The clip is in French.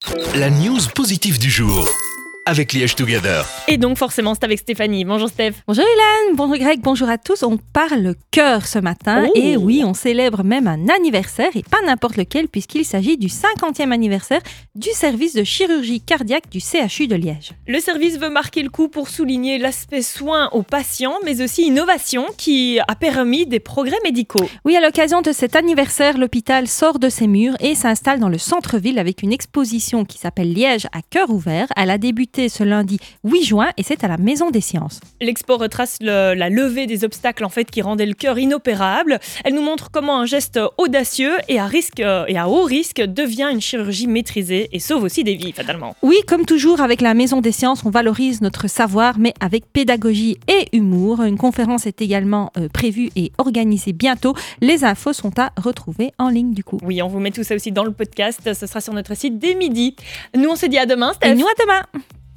La news positive du jour avec Liège Together. Et donc forcément c'est avec Stéphanie. Bonjour Steph. Bonjour Hélène, bonjour Greg, bonjour à tous. On parle cœur ce matin et oui, on célèbre même un anniversaire et pas n'importe lequel puisqu'il s'agit du 50e anniversaire du service de chirurgie cardiaque du CHU de Liège. Le service veut marquer le coup pour souligner l'aspect soin aux patients mais aussi innovation qui a permis des progrès médicaux. Oui, à l'occasion de cet anniversaire, l'hôpital sort de ses murs et s'installe dans le centre-ville avec une exposition qui s'appelle Liège à cœur ouvert. Elle a débuté ce lundi 8 juin et c'est à la Maison des Sciences. L'expo retrace la levée des obstacles qui rendaient le cœur inopérable. Elle nous montre comment un geste audacieux et à haut risque devient une chirurgie maîtrisée et sauve aussi des vies fatalement. Oui, comme toujours avec la Maison des Sciences, on valorise notre savoir mais avec pédagogie et humour. Une conférence est également prévue et organisée bientôt. Les infos sont à retrouver en ligne du coup. Oui, on vous met tout ça aussi dans le podcast. Ce sera sur notre site dès midi. Nous on se dit à demain, Steph. Et nous à demain.